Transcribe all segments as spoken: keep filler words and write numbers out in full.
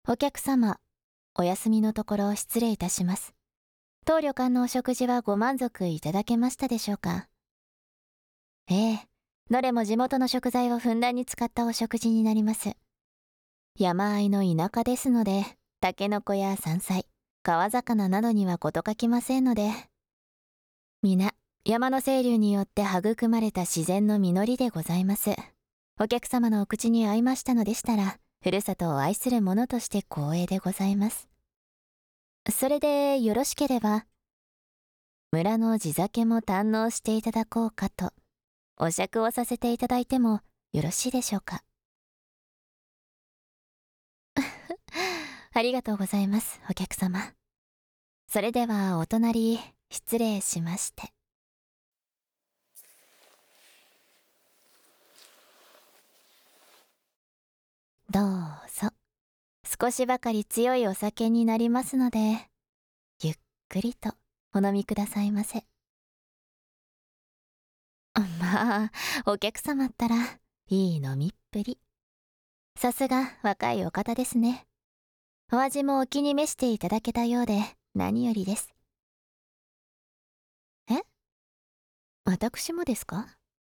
お客様、お休みのところ失礼いたします。当旅館のお食事はご満足いただけましたでしょうか？ええ、どれも地元の食材をふんだんに使ったお食事になります。山あいの田舎ですので、タケノコや山菜、川魚などには事欠きませんので、皆、山の清流によって育まれた自然の実りでございます。お客様のお口に合いましたのでしたら、ふるさとを愛する者として光栄でございます。それでよろしければ、村の地酒も堪能していただこうかと、お酌をさせていただいてもよろしいでしょうか？ありがとうございます、お客様。それではお隣、失礼しまして。どうぞ。少しばかり強いお酒になりますので、ゆっくりとお飲みくださいませ。まあ、お客様ったらいい飲みっぷり。さすが若いお方ですね。お味もお気に召していただけたようで何よりです。え？私もですか？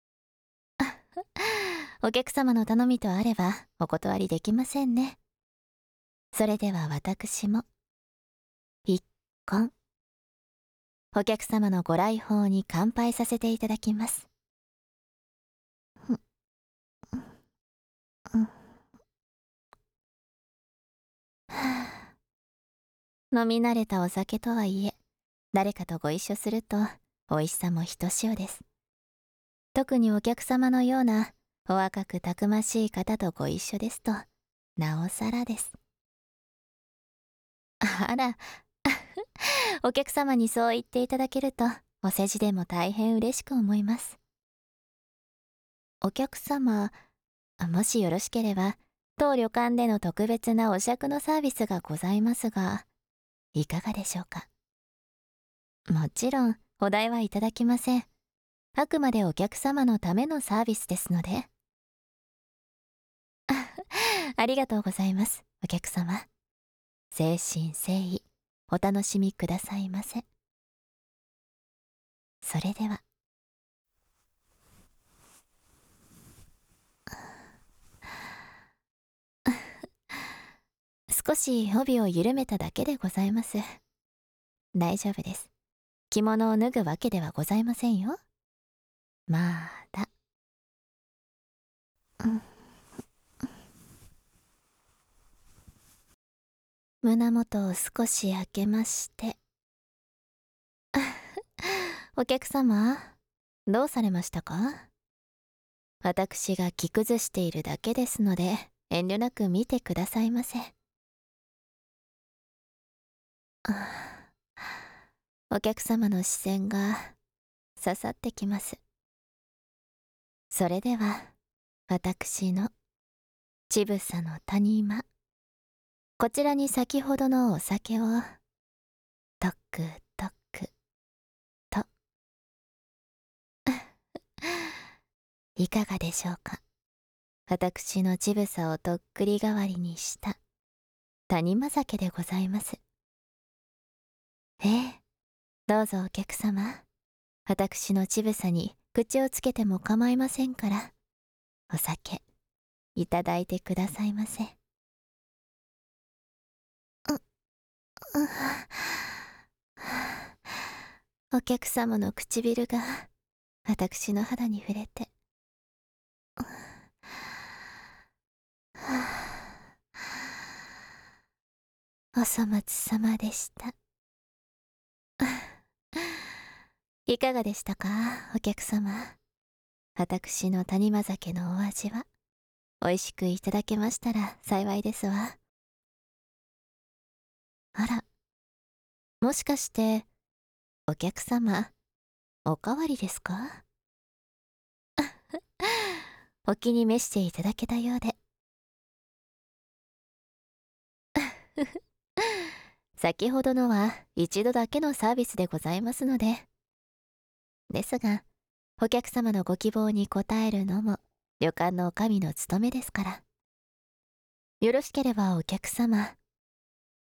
お客様の頼みとあればお断りできませんね。それでは私も一献お客様のご来訪に乾杯させていただきます。飲み慣れたお酒とはいえ、誰かとご一緒すると美味しさもひとしおです。特にお客様のようなお若くたくましい方とご一緒ですと、なおさらです。あら、お客様にそう言っていただけると、お世辞でも大変嬉しく思います。お客様、もしよろしければ、当旅館での特別なお酌のサービスがございますが、いかがでしょうか？もちろん、お代はいただきません。あくまでお客様のためのサービスですので。ありがとうございます、お客様。誠心誠意、お楽しみくださいませ。それでは。少し帯を緩めただけでございます。大丈夫です。着物を脱ぐわけではございませんよ。まだ。うん胸元を少し開けまして。お客様、どうされましたか？私が着崩しているだけですので、遠慮なく見てくださいませ。お客様の視線が刺さってきます。それでは、私のちぶさの谷間、こちらに先ほどのお酒をとくとくといかがでしょうか？私のちぶさをとっくり代わりにした谷間酒でございます。ええ、どうぞお客様、私のちぶさに口をつけても構いませんから、お酒いただいてくださいませ。う、うお客様の唇が私の肌に触れて、お粗末様でした。いかがでしたか、お客様。私の谷間酒のお味は、おいしくいただけましたら幸いですわ。あら、もしかして、お客様、おかわりですか？お気に召していただけたようで。先ほどのは一度だけのサービスでございますので。ですが、お客様のご希望に応えるのも旅館の女将の務めですから。よろしければお客様、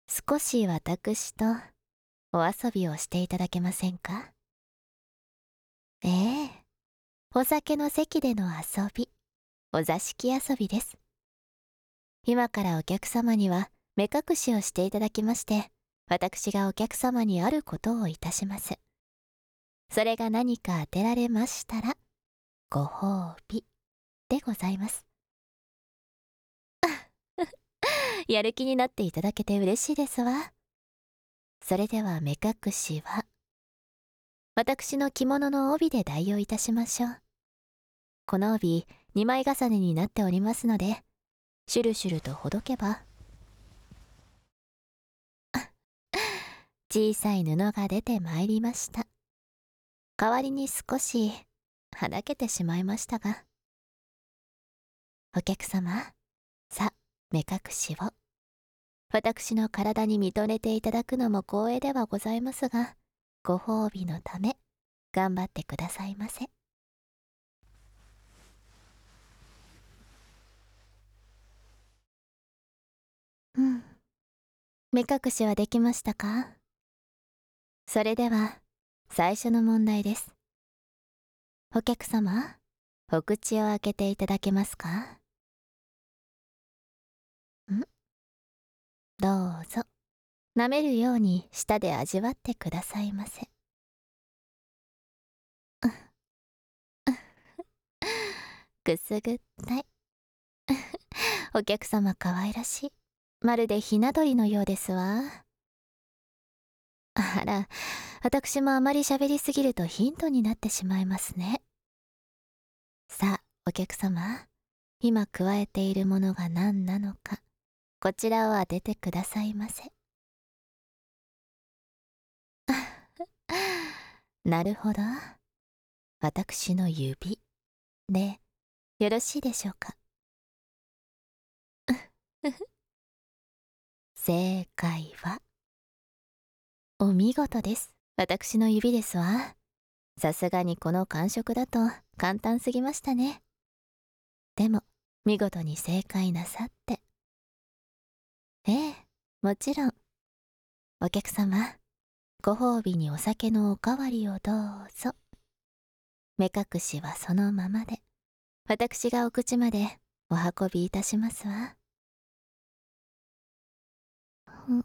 少し私とお遊びをしていただけませんか？ええ、お酒の席での遊び、お座敷遊びです。今からお客様には目隠しをしていただきまして、私がお客様にあることをいたします。それが何か当てられましたら、ご褒美でございます。やる気になっていただけて嬉しいですわ。それでは目隠しは、私の着物の帯で代用いたしましょう。この帯、にまい重ねになっておりますので、シュルシュルとほどけば、小さい布が出てまいりました。代わりに少しはだけてしまいましたが、お客様、さ、目隠しを。私の体に見とれていただくのも光栄ではございますが、ご褒美のため、頑張ってくださいませ。うん。目隠しはできましたか？それでは、最初の問題です。お客様、お口を開けていただけますか？ん？どうぞ。舐めるように舌で味わってくださいませ。くすぐったい。お客様かわいらしい。まるでひな鳥のようですわ。あら、私もあまり喋りすぎるとヒントになってしまいますね。さあ、お客様、今加えているものが何なのか、こちらを当ててくださいませ。なるほど。私の指でよろしいでしょうか？正解は、お見事です。私の指ですわ。さすがにこの感触だと簡単すぎましたね。でも、見事に正解なさって。ええ、もちろん。お客様、ご褒美にお酒のおかわりをどうぞ。目隠しはそのままで、私がお口までお運びいたしますわ。ん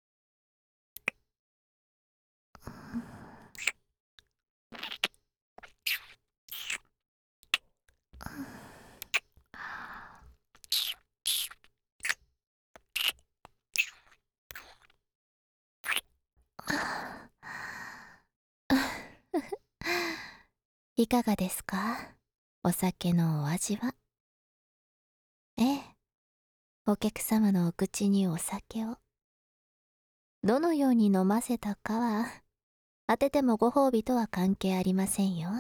いかがですか？お酒のお味は。ええ、お客様のお口にお酒を。どのように飲ませたかは、当ててもご褒美とは関係ありませんよ。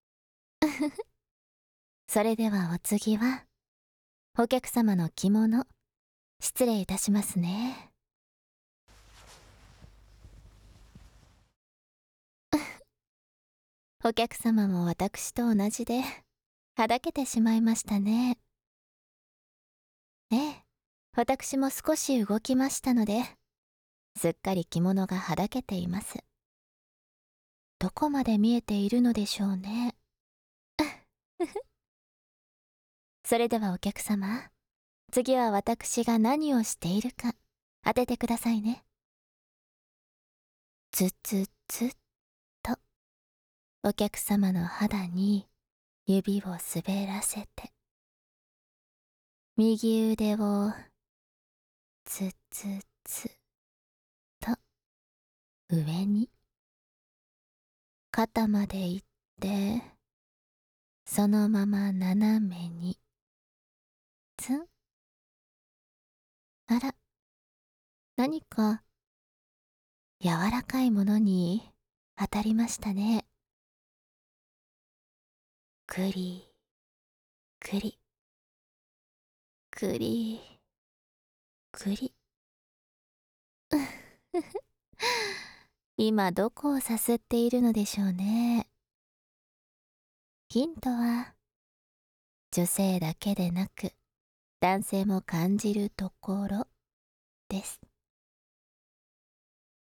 それではお次は、お客様の着物、失礼いたしますね。お客様も私と同じで、はだけてしまいましたね。ええ、私も少し動きましたので、すっかり着物がはだけています。どこまで見えているのでしょうね。それではお客様、次は私が何をしているか当ててくださいね。つつつと、お客様の肌に指を滑らせて、右腕をつつつと上に、肩まで行って、そのまま斜めに、つん。あら、何か柔らかいものに当たりましたね。くり、くり、くり、くり。今どこをさすっているのでしょうね。ヒントは、女性だけでなく、男性も感じるところです。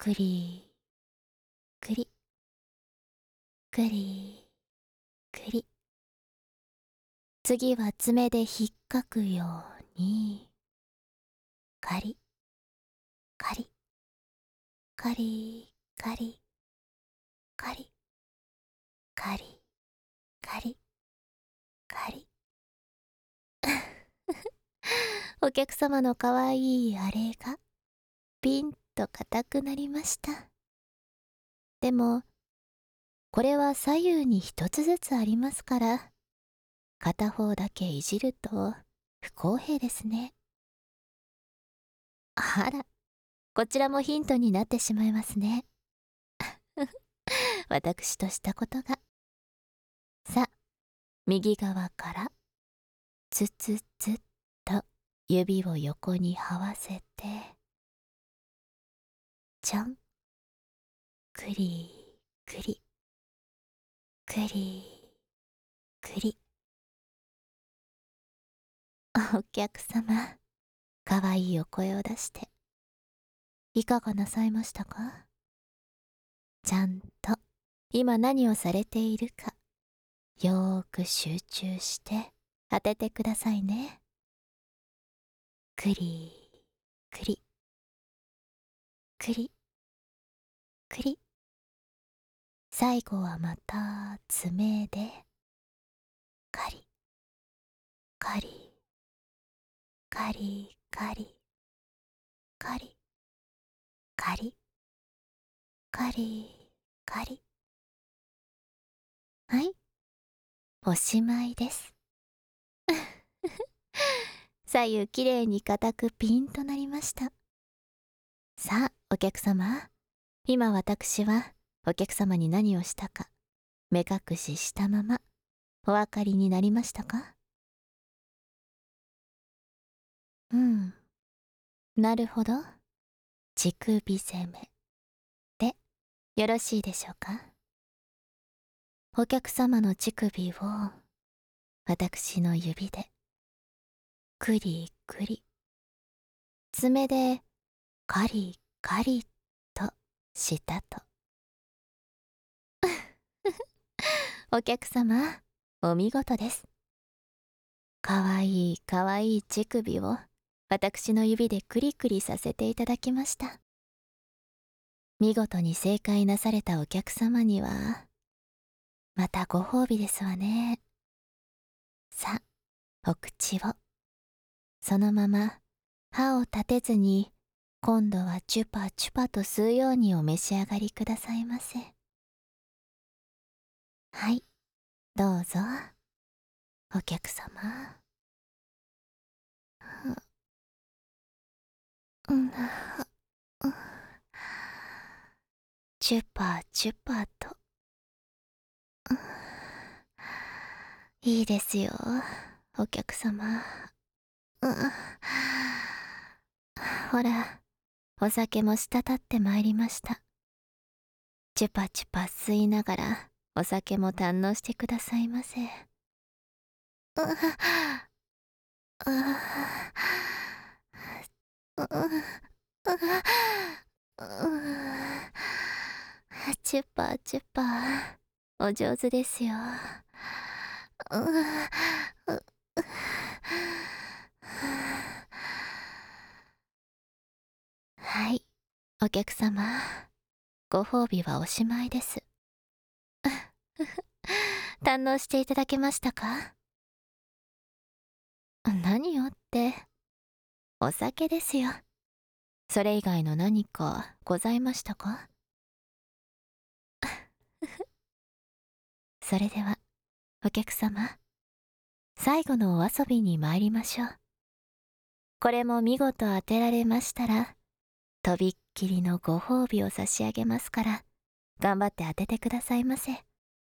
くりくりくりくり。次は爪で引っかくように、カリカリカリカリカリカリカリカリ。お客様のかわいいあれがピンと硬くなりました。でもこれは左右に一つずつありますから、片方だけいじると不公平ですね。あら、こちらもヒントになってしまいますね。私としたことが。さ、右側からつつつっと指を横に這わせて、ちょん、くりくりくりくり。お客様、かわいいお声を出していかがなさいましたか？ちゃんと今何をされているかよーく集中して当ててくださいね。くりくりくりくり。最後はまた爪でカリカリカリカリカリカリカリカリ。はい、おしまいです。左右きれいに固くピンとなりました。さあお客様、今私はお客様に何をしたか目隠ししたままお分かりになりましたか？うん、なるほど。乳首攻めでよろしいでしょうか？お客様の乳首を私の指でくりくり、爪でカリカリとしたと。お客様、お見事です。かわいいかわいい乳首を私の指でクリクリさせていただきました。見事に正解なされたお客様にはまたご褒美ですわね。さあ、お口をそのまま歯を立てずに今度はチュパチュパと吸うようにお召し上がりくださいませ。はい、どうぞお客様。うん、うん、チュパチュパと、うん、いいですよお客様。うん、ほら、お酒も滴ってまいりました。チュパチュパ吸いながらお酒も堪能してくださいませ。うううチュパチュパ、お上手ですよ。はい、お客様、ご褒美はおしまいです。堪能していただけましたか？何よって、お酒ですよ。それ以外の何かございましたか？それではお客様、最後のお遊びに参りましょう。これも見事当てられましたらとびっきりのご褒美を差し上げますから、頑張って当ててくださいませ。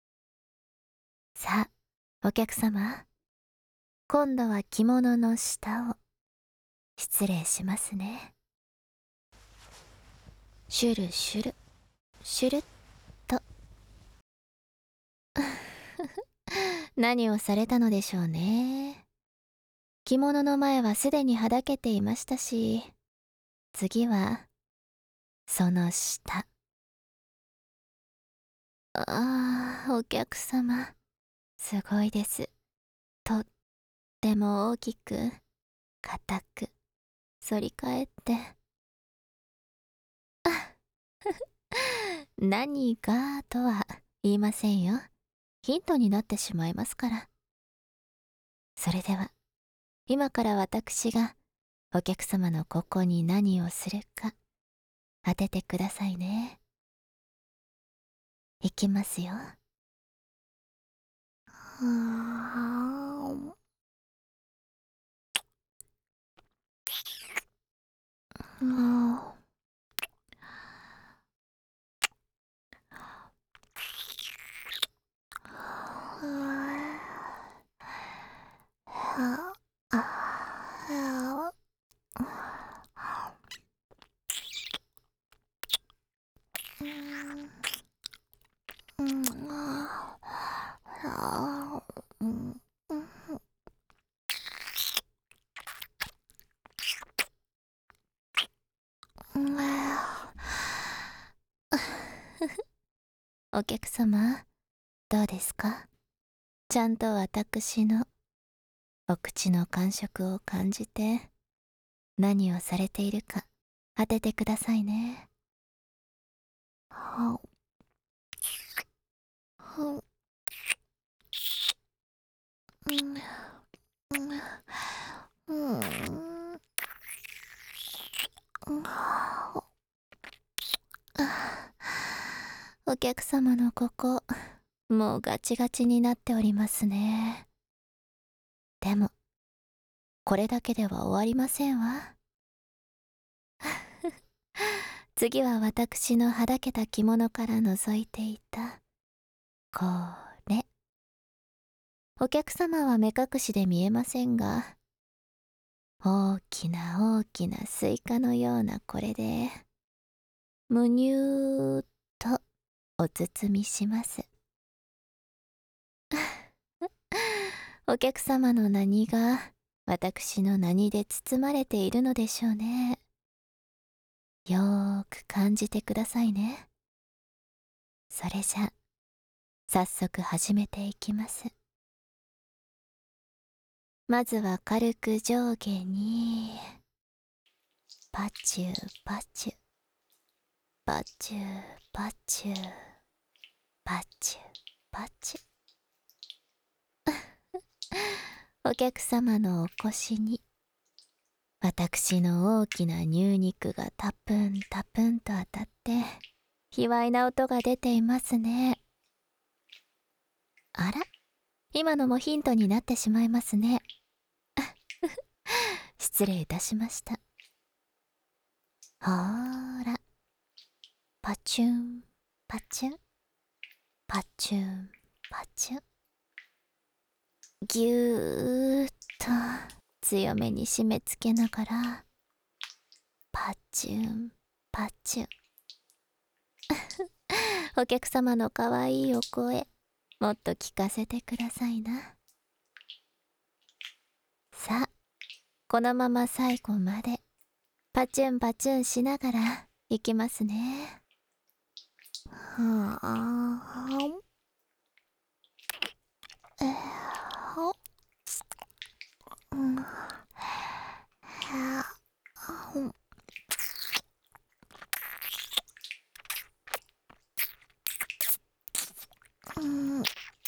さあお客様、今度は着物の下を失礼しますね。シュルシュルシュルッと。何をされたのでしょうね。着物の前はすでにはだけていましたし、次はその下。ああ、お客様、すごいです。とっても大きく、硬く、反り返って。何がとは言いませんよ。ヒントになってしまいますから。それでは、今から私がお客様のここに何をするか当ててくださいね。いきますよ。はーあお客様、どうですか？ちゃんと私のお口の感触を感じて何をされているか当ててくださいね。ははうんうんうんお客様のここ、もうガチガチになっておりますね。でも、これだけでは終わりませんわ。次は私のはだけた着物から覗いていた、これ。お客様は目隠しで見えませんが、大きな大きなスイカのようなこれで、むにゅーっとお包みします。お客様の何が私の何で包まれているのでしょうね。よーく感じてくださいね。それじゃ、早速始めていきます。まずは軽く上下に、パチューパチュー、パチューパチュー、パチューパチュー。お客様のお腰に、私の大きな乳肉がタプンタプンと当たって、卑猥な音が出ていますね。あら、今のもヒントになってしまいますね。失礼いたしました。ほーら、パチュン、パチュン、パチュン、パチュン。ぎゅーっと強めに締め付けながら、パチュン、パチュン。お客様のかわいいお声、もっと聞かせてくださいな。さあ、このまま最後までパチュンパチュンしながらいきますね。はあ、えー、うん、はあ、うん、うん、うん、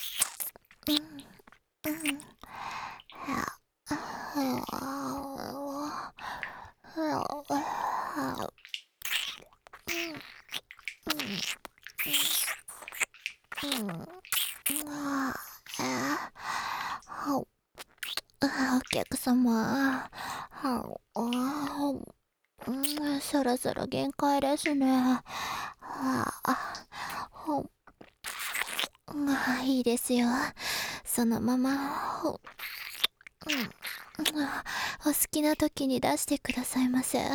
お客様、そろそろ限界ですね。いいですよ。そのまま、お好きな時に出してくださいませ。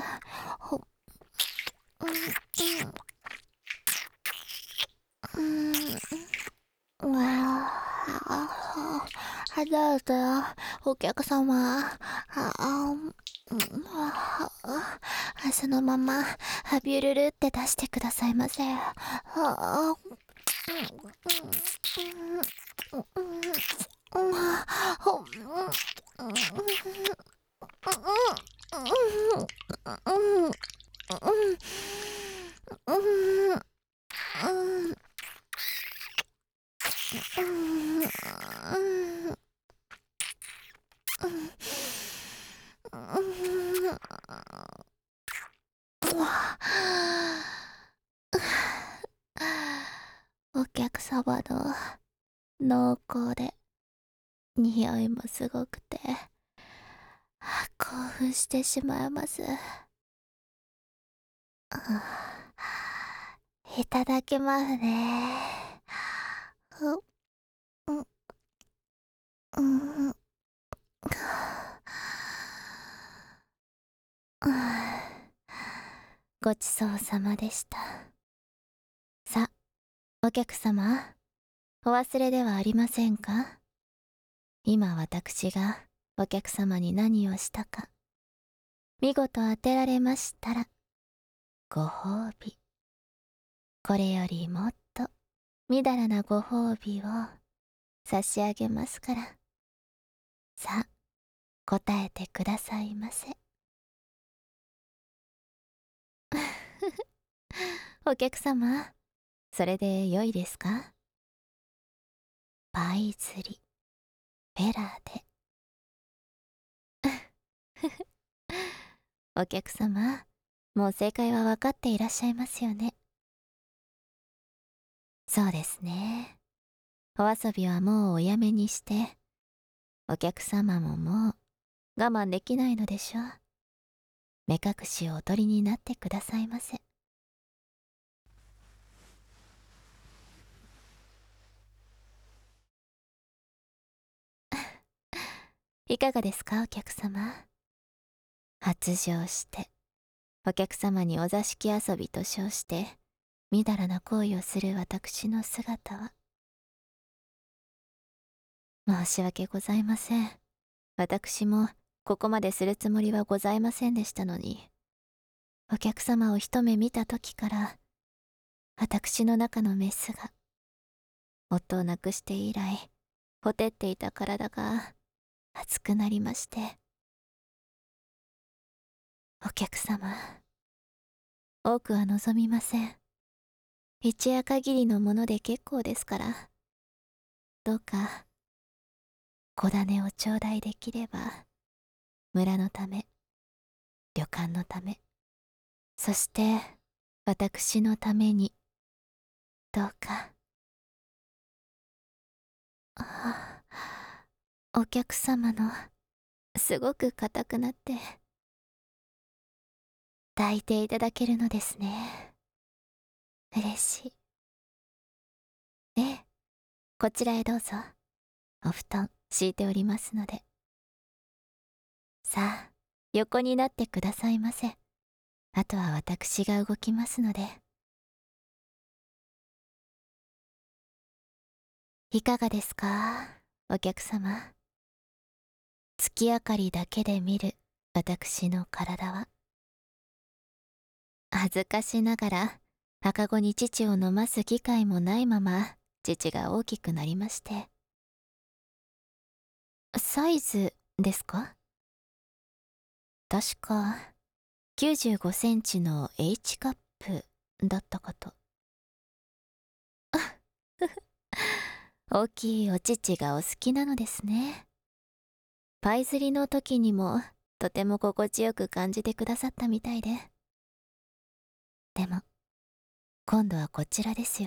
どうぞ、お客様。そそのままハビュルルって出してくださいませ。はあ、お客様の濃厚で匂いもすごくて興奮してしまいます。いただきますね。う、う、うん、ごちそうさまでした。さ、お客様、お忘れではありませんか？今私がお客様に何をしたか、見事当てられましたら、ご褒美。これよりもっとみだらなご褒美を差し上げますから。さあ、答えてくださいませ。お客様、それで良いですか？パイ釣り、ペラで。お客様、もう正解は分かっていらっしゃいますよね。そうですね。お遊びはもうおやめにして、お客様ももう我慢できないのでしょう。目隠しをお取りになってくださいませ。いかがですか、お客様。発情して、お客様にお座敷遊びと称して、みだらな行為をする私の姿は。申し訳ございません。私もここまでするつもりはございませんでしたのに、お客様を一目見た時から、私の中のメスが、夫を亡くして以来、ほてっていた体が熱くなりまして。お客様、多くは望みません。一夜限りのもので結構ですから、どうか小種を頂戴できれば、村のため、旅館のため、そして私のために、どうか。ああ、お客様のすごく硬くなって抱いていただけるのですね。嬉しい。ええ、こちらへどうぞ。お布団敷いておりますので。さあ、横になってくださいませ。あとは私が動きますので。いかがですか、お客様。月明かりだけで見る私の体は。恥ずかしながら、赤子に乳を飲ます機会もないまま、乳が大きくなりまして。サイズですか？確か、きゅうじゅうごセンチの H カップだったかと。大きいお乳がお好きなのですね。パイ釣りの時にもとても心地よく感じてくださったみたいで。でも、今度はこちらですよ。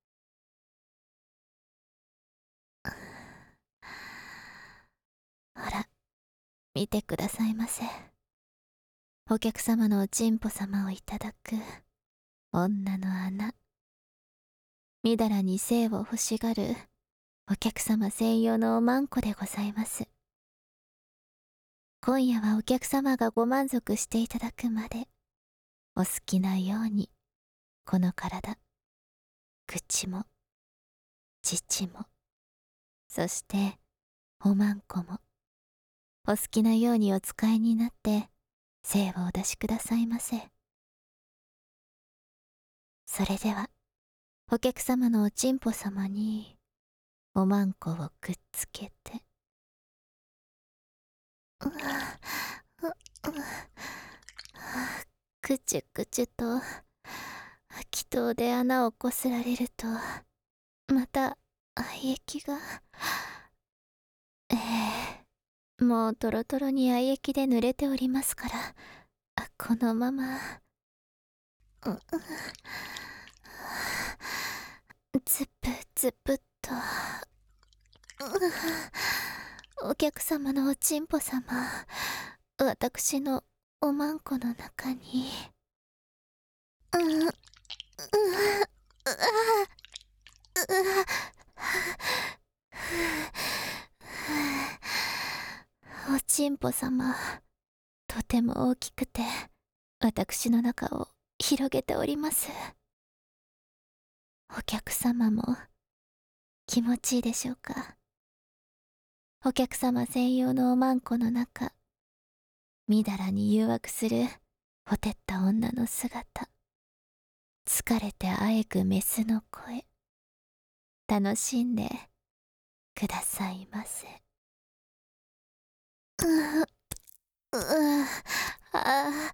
ほら、見てくださいませ。お客様のおちんぽ様をいただく女の穴。みだらに性を欲しがるお客様専用のおまんこでございます。今夜はお客様がご満足していただくまで、お好きなように、この体、口も、乳も、そしておまんこも、お好きなようにお使いになって、精をお出しくださいませ。 それではお客様のおちんぽ様におまんこをくっつけて、うううくちゅくちゅと気筒で穴をこすられると、また愛液が、ええ、もうトロトロに愛液で濡れておりますから、このまま、ううズプズプっと、うお客様のおちんぽ様、私のおまんこの中に、ううううおちんぽ様、とても大きくて私の中を広げております。お客様も気持ちいいでしょうか。お客様専用のおまんこの中、みだらに誘惑するほてった女の姿、疲れてあえぐメスの声、楽しんでくださいませ。うううあ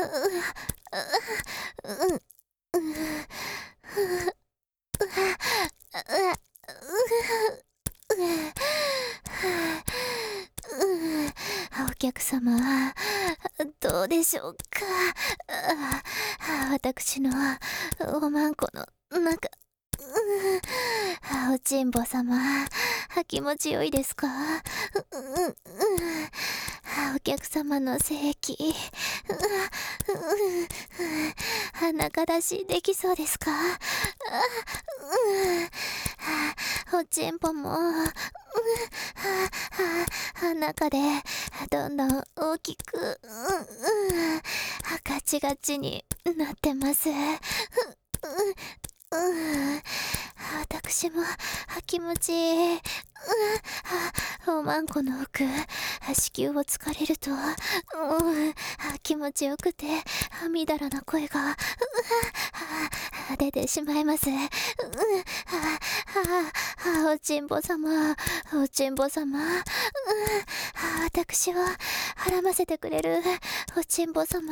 うううお客様、どうでしょうか。私のおまんこの中、おちんぼ様、気持ちよいですか。お客様の性器、中出しできそうですか。おちんぽも中でどんどん大きくガチガチになってます。私も気持ちいい。おまんこの奥、子宮をつかれると気持ちよくてみだらな声が出てしまいます。おちんぼ様、おちんぼ様、私をはらませてくれるおちんぼ様、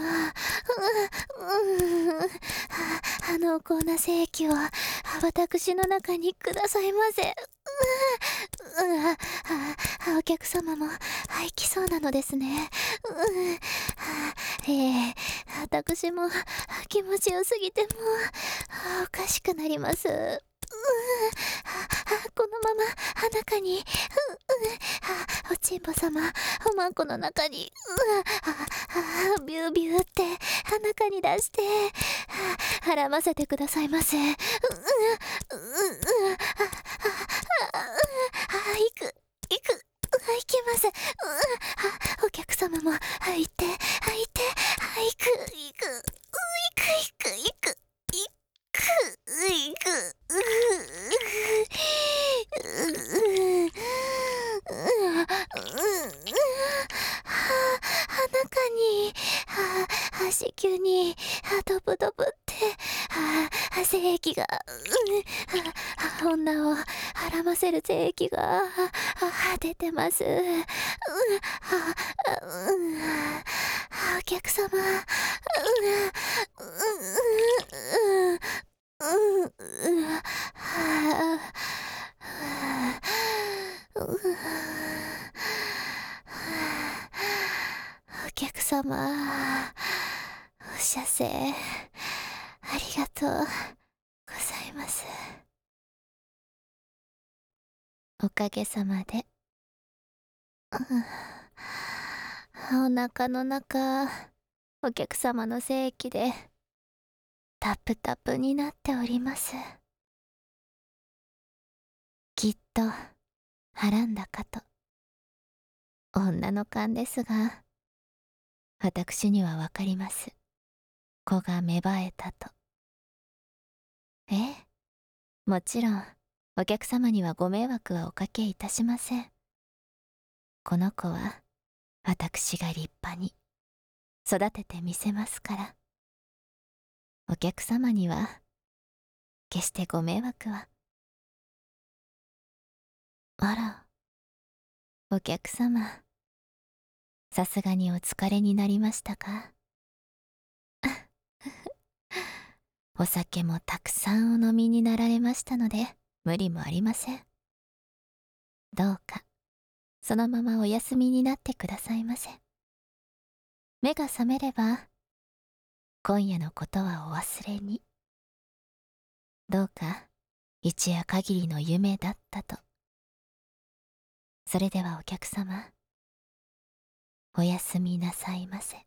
濃厚な精液を私の中にくださいませ。お客様も吐きそうなのですね。ええ、私も気持ちよすぎてもおかしくなります。このまま中に、おちんぽ様、おまんこの中に、ビュービューって中に出してはらませてくださいませ。いくいくいけます。お客様も入って入っていくいくいくいくいくいくいく中に子宮にドブドブって精液が女をはらませる精液が出てます。お客様、お客様、お射精ありがとうございます。おかげさまで、お腹の中、お客様の精液でタプタプになっております。きっとはらんだかと。女の勘ですが、私にはわかります。子が芽生えたと。ええ、もちろんお客様にはご迷惑はおかけいたしません。この子は私が立派に育ててみせますから。お客様には決してご迷惑は。あら、お客様、さすがにお疲れになりましたか？お酒もたくさんお飲みになられましたので、無理もありません。どうか、そのままお休みになってくださいませ。目が覚めれば、今夜のことはお忘れに。どうか、一夜限りの夢だったと。それではお客様、おやすみなさいませ。